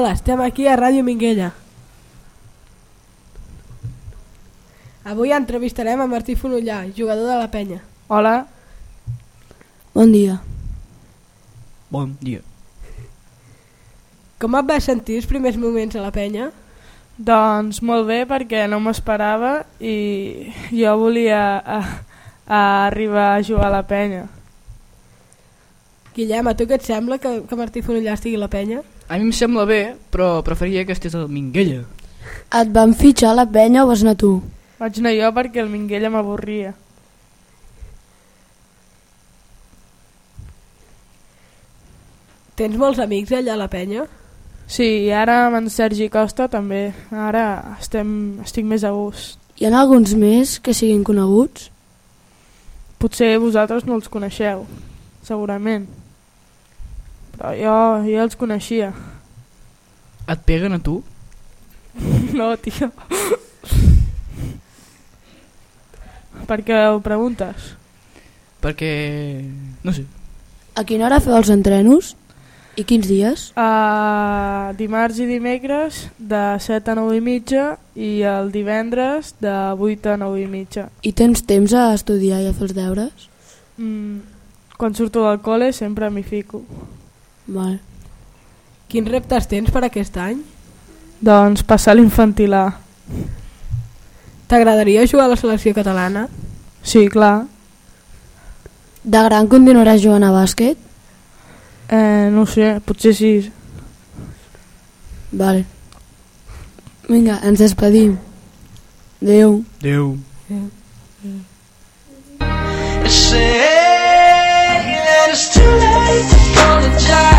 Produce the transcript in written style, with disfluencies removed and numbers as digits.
Hola, estem aquí a Ràdio Minguella. Avui entrevistarem a Martí Fonollà, jugador de la Penya. Hola. Bon dia. Bon dia. Com et vas sentir els primers moments a la Penya? Doncs molt bé, perquè no m'esperava i jo volia arribar a jugar a la Penya. Guillem, a tu què et sembla que Martí Fonollà estigui a la Penya? A mi em sembla bé, però preferiria que estigués al Minguella. Et van fitxar a la Penya o vas anar tu? Vaig anar jo perquè el Minguella m'avorria. Tens molts amics allà a la Penya? Sí, i ara amb en Sergi Costa també. Ara estic més a gust. Hi ha alguns més que siguin coneguts? Potser vosaltres no els coneixeu, segurament. Però jo els coneixia. Et peguen a tu? No, tio. Per què ho preguntes? Perquè... no sé. A quina hora feu els entrenos? I quins dies? Dimarts i dimecres de 7 a 9 i mitja i el divendres de 8 a 9 i mitja. I tens temps a estudiar i a fer els deures? Quan surto del col·le sempre m'hi fico. Vale. Quins reptes tens per aquest any? Doncs passar l'infantil A. T'agradaria jugar a la selecció catalana? Sí, clar. De gran continuaràs jugant a bàsquet? No ho sé, potser sí. Vale. Vinga, ens despedim. Adéu. Adéu. Say that it's too late to apologize.